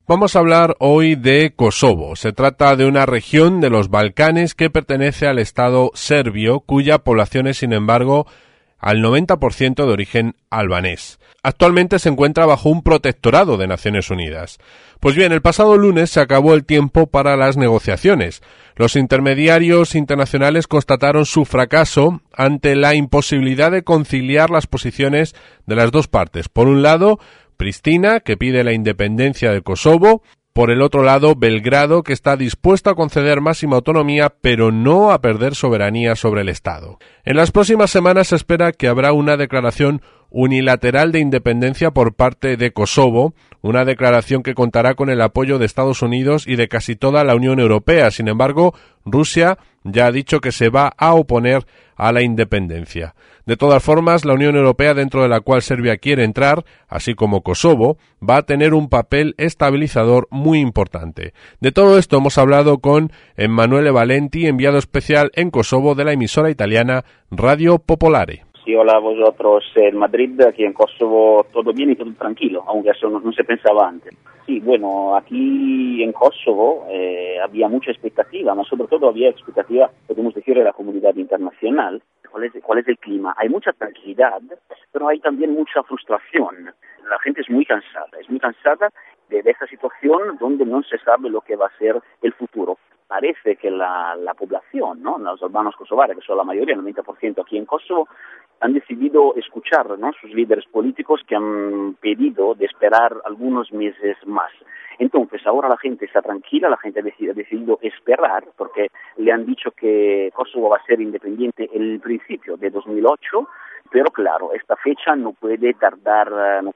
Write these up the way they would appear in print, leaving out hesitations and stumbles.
Vamos a hablar hoy de Kosovo. Se trata de una región de los Balcanes que pertenece al Estado serbio, cuya población es, sin embargo, al 90% de origen albanés. Actualmente se encuentra bajo un protectorado de Naciones Unidas. Pues bien, el pasado lunes se acabó el tiempo para las negociaciones. Los intermediarios internacionales constataron su fracaso ante la imposibilidad de conciliar las posiciones de las dos partes. Por un lado, Pristina, que pide la independencia de Kosovo. Por el otro lado, Belgrado, que está dispuesto a conceder máxima autonomía, pero no a perder soberanía sobre el Estado. En las próximas semanas se espera que habrá una declaración unilateral de independencia por parte de Kosovo, una declaración que contará con el apoyo de Estados Unidos y de casi toda la Unión Europea. Sin embargo, Rusia ya ha dicho que se va a oponer a la independencia. De todas formas, la Unión Europea, dentro de la cual Serbia quiere entrar, así como Kosovo, va a tener un papel estabilizador muy importante. De todo esto hemos hablado con Emanuele Valenti, enviado especial en Kosovo de la emisora italiana Radio Popolare. Sí, hola a vosotros en Madrid, aquí en Kosovo todo bien y todo tranquilo, aunque eso no se pensaba antes. Sí, bueno, aquí en Kosovo había mucha expectativa, pero sobre todo había expectativa, podemos decir, de la comunidad internacional. ¿Cuál es el clima? Hay mucha tranquilidad, pero hay también mucha frustración. La gente es muy cansada de esta situación donde no se sabe lo que va a ser el futuro. Parece que la población, ¿no?, los albanos kosovares, que son la mayoría, el 90% aquí en Kosovo, han decidido escuchar, ¿no?, sus líderes políticos que han pedido de esperar algunos meses más. Entonces, ahora la gente está tranquila, la gente ha decidido esperar, porque le han dicho que Kosovo va a ser independiente en el principio de 2008, pero claro, esta fecha no puede tardar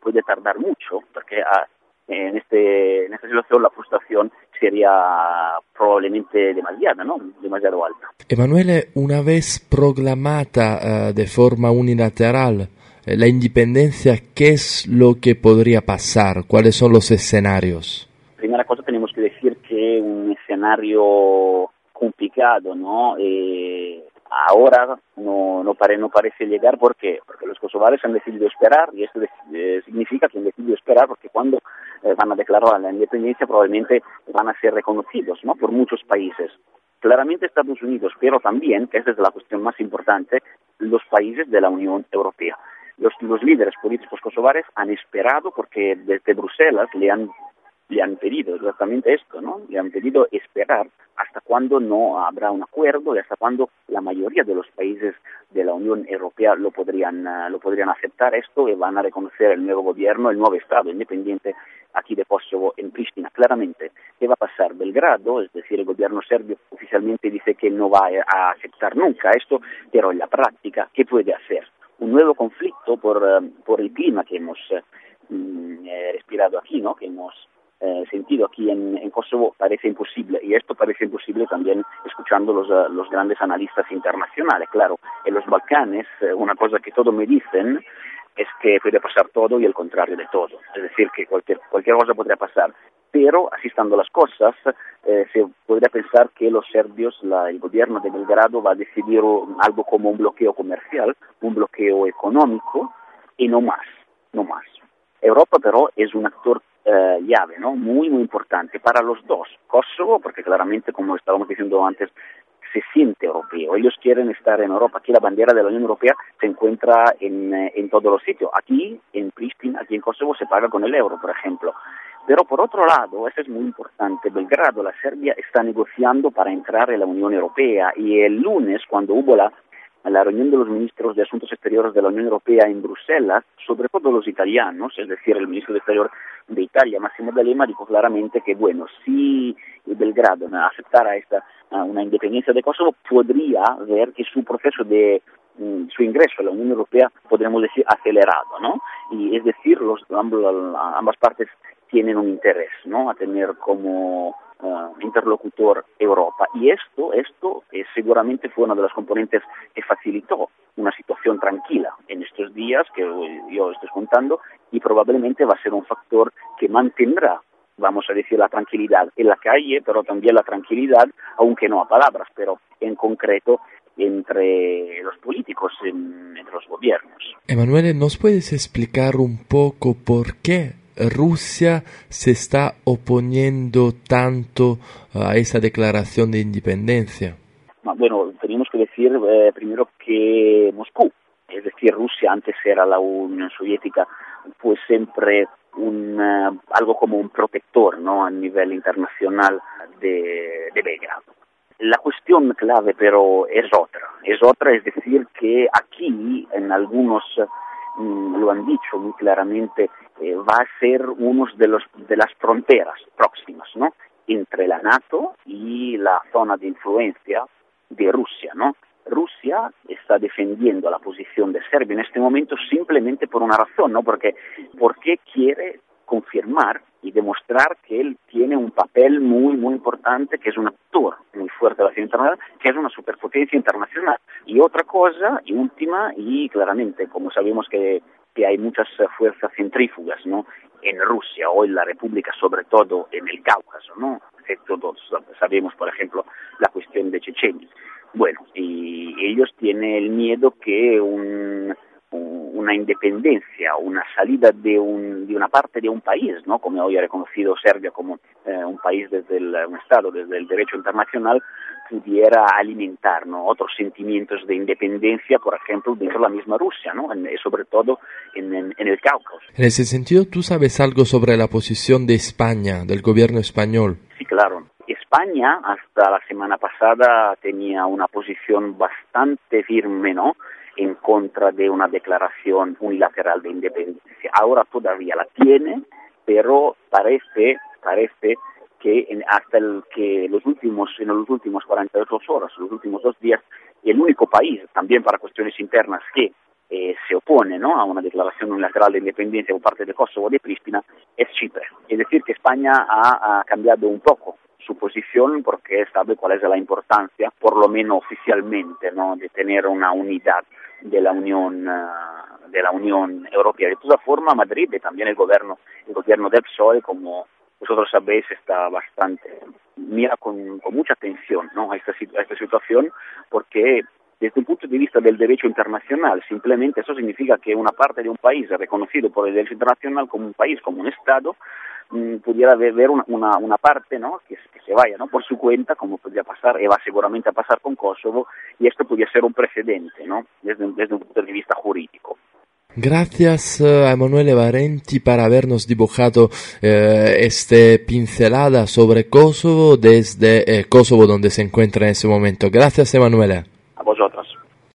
mucho, porque en esta situación la frustración sería probablemente demasiado alta. Emanuele, una vez proclamada de forma unilateral la independencia, ¿qué es lo que podría pasar? ¿Cuáles son los escenarios? Primera cosa, tenemos que decir que un escenario complicado, ¿no? Ahora no parece llegar. ¿Por qué? Porque los kosovares han decidido esperar, y esto significa que han decidido esperar porque cuando van a declarar la independencia probablemente van a ser reconocidos, ¿no?, por muchos países. Claramente Estados Unidos, pero también, que esa es la cuestión más importante, los países de la Unión Europea. Los líderes políticos kosovares han esperado porque desde Bruselas le han pedido exactamente esto, ¿no? Le han pedido esperar hasta cuando no habrá un acuerdo y hasta cuando la mayoría de los países de la Unión Europea lo podrían aceptar esto y van a reconocer el nuevo gobierno, el nuevo Estado independiente aquí de Kosovo en Pristina. Claramente, ¿qué va a pasar? Belgrado, es decir, el gobierno serbio oficialmente dice que no va a aceptar nunca esto, pero en la práctica, ¿qué puede hacer? Un nuevo conflicto por el clima que hemos respirado aquí, ¿no?, que hemos sentido aquí en Kosovo, parece imposible, y esto parece imposible también escuchando los grandes analistas internacionales. Claro, en los Balcanes una cosa que todos me dicen es que puede pasar todo y el contrario de todo, es decir, que cualquier cosa podría pasar, pero así estando las cosas, se podría pensar que los serbios, el gobierno de Belgrado va a decidir algo como un bloqueo comercial, un bloqueo económico y no más. Europa pero es un actor llave, ¿no?, muy muy importante para los dos. Kosovo, porque claramente, como estábamos diciendo antes, se siente europeo, ellos quieren estar en Europa. Aquí la bandera de la Unión Europea se encuentra en todos los sitios. Aquí en Pristina, aquí en Kosovo se paga con el euro, por ejemplo. Pero por otro lado, eso es muy importante, Belgrado, la Serbia, está negociando para entrar en la Unión Europea, y el lunes, cuando hubo la reunión de los ministros de Asuntos Exteriores de la Unión Europea en Bruselas, sobre todo los italianos, es decir, el ministro de Exterior de Italia, Massimo D'Alema, dijo claramente que, bueno, si Belgrado aceptara una independencia de Kosovo, podría ver que su proceso de su ingreso a la Unión Europea, podríamos decir, acelerado, ¿no? Y es decir, ambas partes tienen un interés, ¿no?, a tener como interlocutor Europa, y esto seguramente fue una de las componentes que facilitó una situación tranquila en estos días que yo estoy contando, y probablemente va a ser un factor que mantendrá, vamos a decir, la tranquilidad en la calle, pero también la tranquilidad, aunque no a palabras, pero en concreto entre los políticos, entre los gobiernos. Emanuele, ¿nos puedes explicar un poco por qué Rusia se está oponiendo tanto a esa declaración de independencia? Bueno, tenemos que decir primero que Moscú, es decir, Rusia antes era la Unión Soviética, fue siempre algo como un protector, ¿no?, a nivel internacional de Belgrado. La cuestión clave pero es otra, es decir, que aquí en algunos lo han dicho muy claramente, va a ser uno de las fronteras próximas, ¿no?, entre la NATO y la zona de influencia de Rusia, ¿no? Rusia está defendiendo la posición de Serbia en este momento simplemente por una razón, ¿no? Porque quiere confirmar y demostrar que él tiene un papel muy, muy importante, que es un actor muy fuerte de la ciudad internacional, que es una superpotencia internacional. Y otra cosa, y última, y claramente, como sabemos que hay muchas fuerzas centrífugas, ¿no?, en Rusia o en la República, sobre todo en el Cáucaso, ¿no? Todos sabemos, por ejemplo, la cuestión de Chechenia. Bueno, y ellos tienen el miedo que una independencia, una salida de una parte de un país, ¿no?, como hoy ha reconocido Serbia como un país un Estado desde el derecho internacional, pudiera alimentar, ¿no?, otros sentimientos de independencia, por ejemplo, dentro de la misma Rusia, ¿no?, sobre todo en el Cáucaso. En ese sentido, ¿tú sabes algo sobre la posición de España, del gobierno español? Sí, claro. España hasta la semana pasada tenía una posición bastante firme, ¿no?, en contra de una declaración unilateral de independencia. Ahora todavía la tiene, pero parece que en los últimos 48 horas, los últimos 2 días, el único país, también para cuestiones internas, que se opone, ¿no?, a una declaración unilateral de independencia por parte de Kosovo o de Pristina, es Chipre. Es decir, que España ha cambiado un poco su posición porque sabe cuál es la importancia, por lo menos oficialmente, ¿no?, de tener una unidad de la Unión Europea. De todas formas, Madrid y también el gobierno del PSOE, como vosotros sabéis, está mira con mucha atención, ¿no?, a esta situación, porque desde el punto de vista del derecho internacional, simplemente eso significa que una parte de un país reconocido por el derecho internacional como un país, como un Estado, pudiera haber una parte, ¿no?, que se vaya, ¿no?, por su cuenta, como podría pasar, y va seguramente a pasar con Kosovo, y esto podría ser un precedente, ¿no?, desde un punto de vista jurídico. Gracias a Emanuele Valenti por habernos dibujado esta pincelada sobre Kosovo desde Kosovo, donde se encuentra en ese momento. Gracias, Emanuele.